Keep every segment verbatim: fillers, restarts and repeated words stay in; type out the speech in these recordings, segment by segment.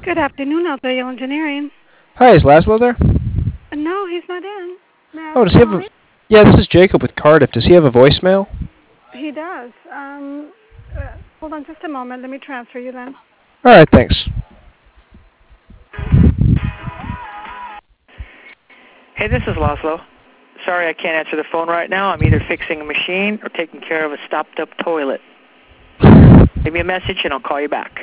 Good afternoon, Althea Engineering. Hi, is Laszlo there? Uh, no, he's not in. May I ask Oh, who's does he have a... calling? Yeah, this is Jacob with Cardiff. Does he have a voicemail? He does. Um, uh, hold on just a moment. Let me transfer you then. All right, thanks. Hey, this is Laszlo. Sorry I can't answer the phone right now. I'm either fixing a machine or taking care of a stopped-up toilet. Leave me a message and I'll call you back.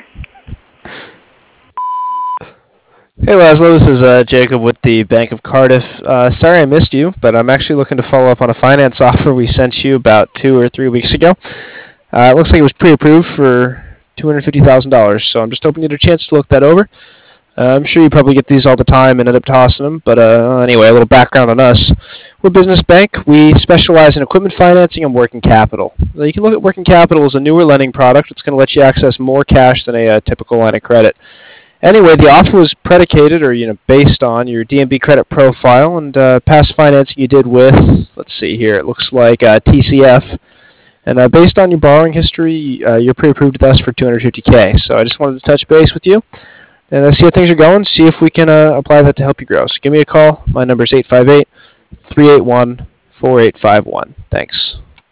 Hey, Laszlo, this is uh, Jacob with the Bank of Cardiff. Uh, sorry I missed you, but I'm actually looking to follow up on a finance offer we sent you about two or three weeks ago. Uh, it looks like it was pre-approved for two hundred fifty thousand dollars, so I'm just hoping you get a chance to look that over. Uh, I'm sure you probably get these all the time and end up tossing them, but uh, anyway, a little background on us. We're a business bank. We specialize in equipment financing and working capital. Now, you can look at working capital as a newer lending product. It's going to let you access more cash than a uh, typical line of credit. Anyway, the offer was predicated or you know based on your D M B credit profile and uh, past financing you did with, let's see here, it looks like uh, T C F. And uh, based on your borrowing history, uh, you're pre-approved with us for two hundred fifty K. So I just wanted to touch base with you and uh, see how things are going, see if we can uh, apply that to help you grow. So give me a call. My number is eight five eight, three eight one, four eight five one. Thanks.